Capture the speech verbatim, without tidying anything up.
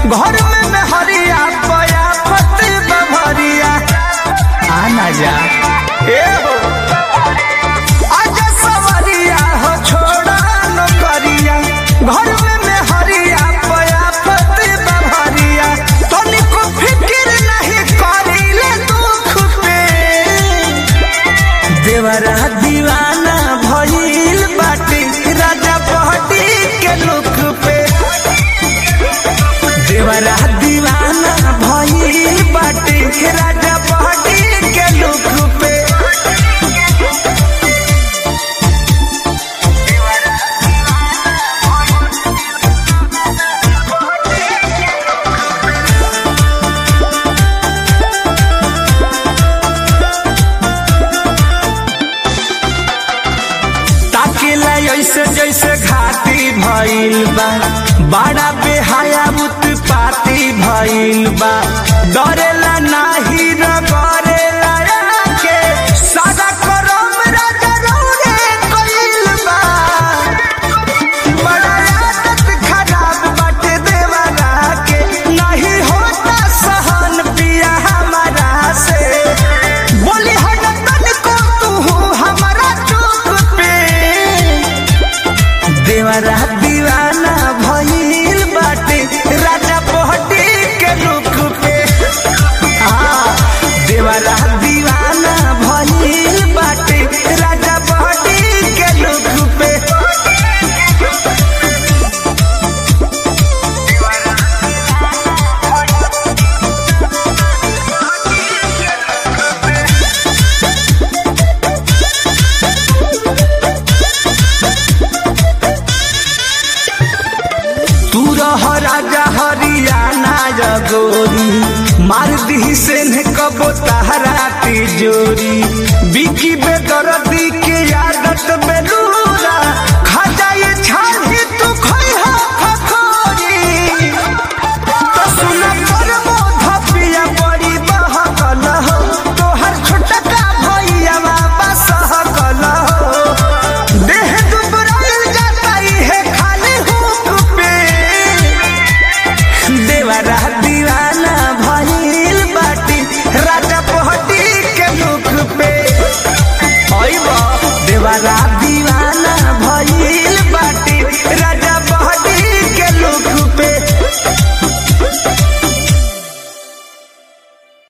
घर में में हरिया पया पति बभरिया आना जा ए हो आजा सवरिया हो छोड़ा नौकरिया घर में में हरिया पया पति बभरिया तनिको फिक्र नहीं करिले दुख पे देवरा दीवाना भइल बाटे राजा पहटी के लुक पे देवरा दीवाना भइल बाटे राजा पहटी के लुक पे ताकेला ऐसे जैसे घाटी भइल बा बड़ा बेहाया उत्पाती भइल बा डरेला नाही न करेला के सादा करम राजा रौरे कइल बा बड़ा आदत खराब बाटे देवरा के नहीं होता सहन पिया हमारा से बोली हटन को तू हमारा चुप पे देवरा दीवाना भइल बाटे राजा पहटी के रुख पे हाँ देवरा दीवाना भइल बाटे राजा पहटी के रुख पे तू रह राजा हरियाणा जगोरी मार दी से ने कबो तहरा तिजोरी बिकी बेदर्दी के आदत बेलूरा खा जाए छाली तू खोई हो खखोरी तो सुना पर मोध पिया बड़ी बहकल हो तोहर छोटका भैया बाबा सहकल हो देह दुबराइल जाताई है खाली हुक पे देवरा दीवाना भइल बाटी राजा पहटी के मुख पे देवरा दीवाना